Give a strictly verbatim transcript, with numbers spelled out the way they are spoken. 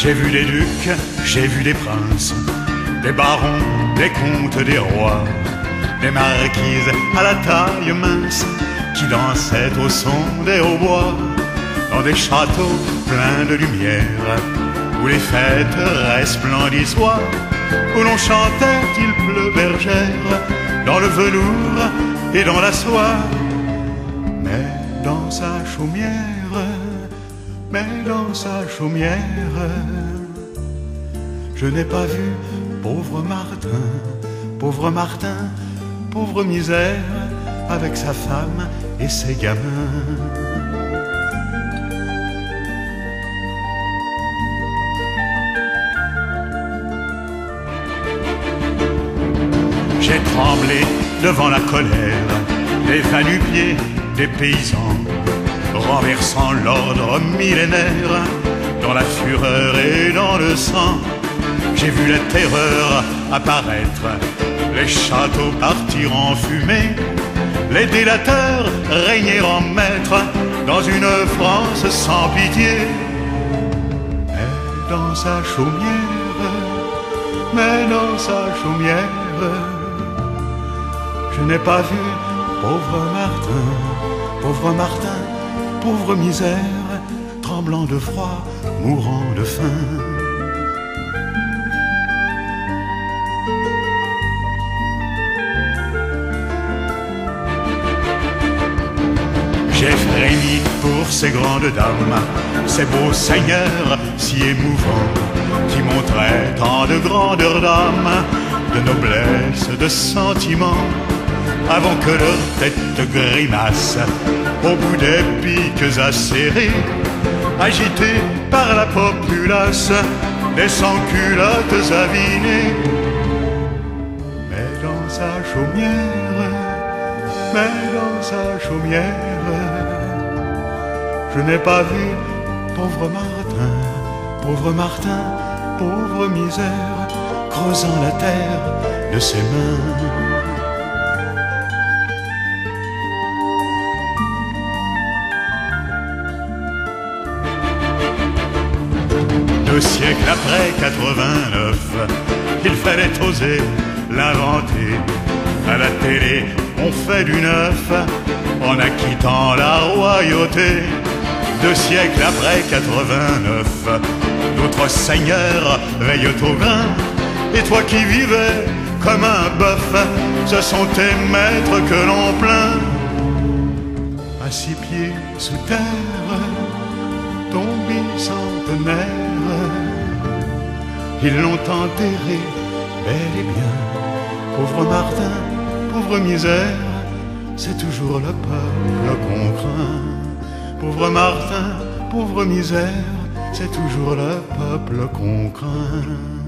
J'ai vu des ducs, j'ai vu des princes, des barons, des comtes, des rois, des marquises à la taille mince qui dansaient au son des hautbois, dans des châteaux pleins de lumière, où les fêtes resplendissoient, où l'on chantait il pleut bergère, dans le velours et dans la soie. Mais dans sa chaumière, mais dans sa chaumière, je n'ai pas vu pauvre Martin, pauvre Martin, pauvre misère, avec sa femme et ses gamins. J'ai tremblé devant la colère des va-nu-pieds des paysans, renversant l'ordre millénaire dans la fureur et dans le sang. J'ai vu la terreur apparaître, les châteaux partir en fumée, les délateurs régner en maître dans une France sans pitié. Mais dans sa chaumière, mais dans sa chaumière, je n'ai pas vu pauvre Martin, pauvre Martin, pauvre misère, tremblant de froid, mourant de faim. J'ai frémi pour ces grandes dames, ces beaux seigneurs si émouvants, qui montraient tant de grandeur d'âme, de noblesse, de sentiments, avant que leur tête grimace au bout des piques acérées, agitées par la populace des sans-culottes avinées. Mais dans sa chaumière, mais dans sa chaumière, je n'ai pas vu pauvre Martin, pauvre Martin, pauvre misère, creusant la terre de ses mains. Deux siècles après quatre-vingt-neuf, il fallait oser l'inventer. À la télé, on fait du neuf en acquittant la royauté. Deux siècles après quatre-vingt-neuf, d'autres seigneurs veillent au grain. Et toi qui vivais comme un bœuf, ce sont tes maîtres que l'on plaint. À six pieds sous terre, ton bicentenaire, ils l'ont enterré bel et bien. Pauvre Martin, pauvre misère, c'est toujours le peuple qu'on craint. Pauvre Martin, pauvre misère, c'est toujours le peuple qu'on craint.